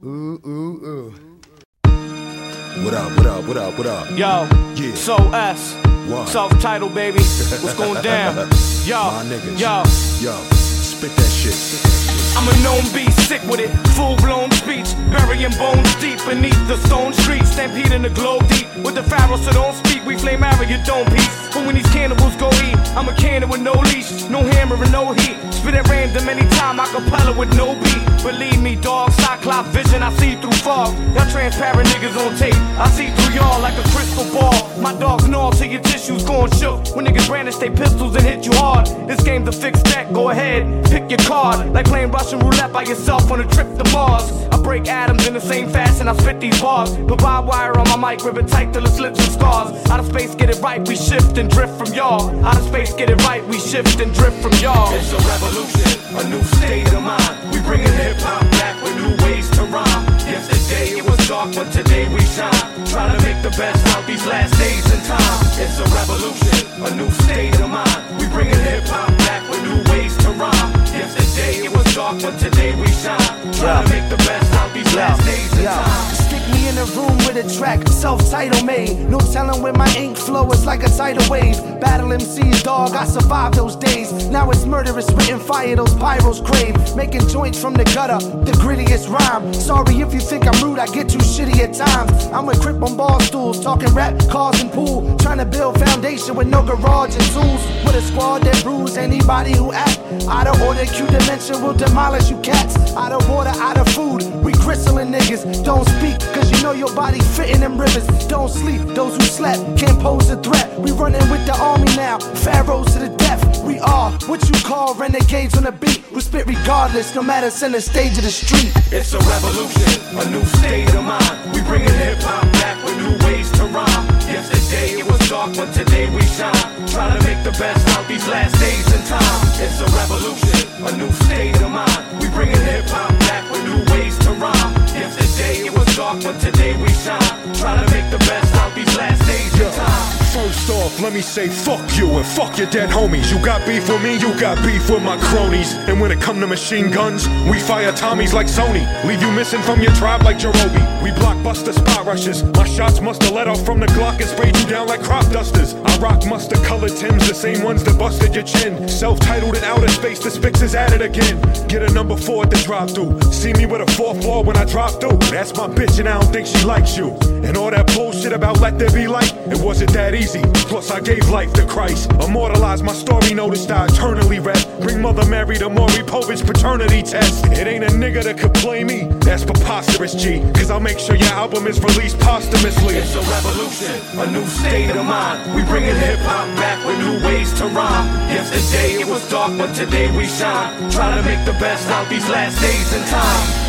Ooh, ooh, ooh. What up, what up, what up, what up? Yo, yeah. So S, what? self-titled, baby. What's going down? Yo, my niggas. yo, spit that shit. I'm a known beast, sick with it, full-blown speech, burying bones deep beneath the stone streets, stampede in the globe deep, with the pharaoh so don't speak, we flame arrow, you don't peace, but when these cannibals go eat, I'm a cannon with no leash, no hammer and no heat, spit at random anytime, acapella with no beat, believe me dog, cyclops vision, I see through fog, y'all transparent niggas on tape, I see through y'all like a crystal ball, my dogs gnaw till your tissues going shook, when niggas brandish they pistols and hit you hard, this game's a fixed deck, go ahead, pick your card, like playing Russian roulette by yourself on a trip to Mars. I break atoms in the same fashion I spit these bars. Put barbed wire on my mic, rip it tight till it slips and scars. Out of space, get it right, we shift and drift from y'all. Out of space, get it right, we shift and drift from y'all. It's a revolution, a new state of mind. We bringing hip-hop back with new ways to rhyme. Yesterday it was dark, but today we shine. Trying to make the best out these last days and time. It's a revolution, a new state of mind. We bringing hip-hop back with new ways to rhyme. Yesterday it was dark, but today we shine. Trying to make the best out these last days and time. Stick me in a room with a track, self-titled made. No telling where my ink flow is like a tidal wave. Battle MCs, dog, I survived those days. Now it's murderous, written fire, those pyros crave. Making joints from the gutter, the grittiest rhyme. Sorry if you think I'm rude, I get too shitty at times. I'm with Crip on bar stools, talking rap, cars and pool. Trying to build foundation with no garage and tools. With a squad that brews anybody who act out of order. Q dimension will demolish you cats. Out of water, out of food, we gristling niggas. Don't speak, cause you know your body fitting them rivers. Don't sleep, those who slept can't pose a threat. We running with the army now, pharaohs to the death. We are what you call renegades on the beat. We spit regardless, no matter center stage of the street. It's a revolution, a new state of mind. We bringing hip-hop back with new ways to rhyme. Yesterday it was dark, but today we shine. Trying to make the best out these last days and time. It's a revolution, a new state of mind. We bringing hip-hop back with new ways to rhyme. Yesterday it was dark, but today we shine. Trying to make the best out these last days and time. First off, let me say fuck you and fuck your dead homies. You got beef with me, you got beef with my cronies. And when it come to machine guns, we fire Tommies like Sony. Leave you missing from your tribe like Jerobi. We blockbuster spot rushes. My shots musta let off from the Glock and sprayed you down like crop dusters. I rock mustard colored Timbs, the same ones that busted your chin. Self-titled in outer space, the Spix is at it again. Get a number 4 at the drive through. See me with a 4th floor when I drop through. That's my bitch and I don't think she likes you. And all that bullshit about let there be light, it wasn't that easy. Plus I gave life to Christ. Immortalized my story, noticed I eternally rest. Bring Mother Mary to Maury Povich paternity test. It ain't a nigga that could play me. That's preposterous, G. Cause I'll make sure your album is released posthumously. It's a revolution, a new state of mind. We bringing hip-hop back with new ways to rhyme. Yesterday it was dark, but today we shine. Trying to make the best out these last days and time.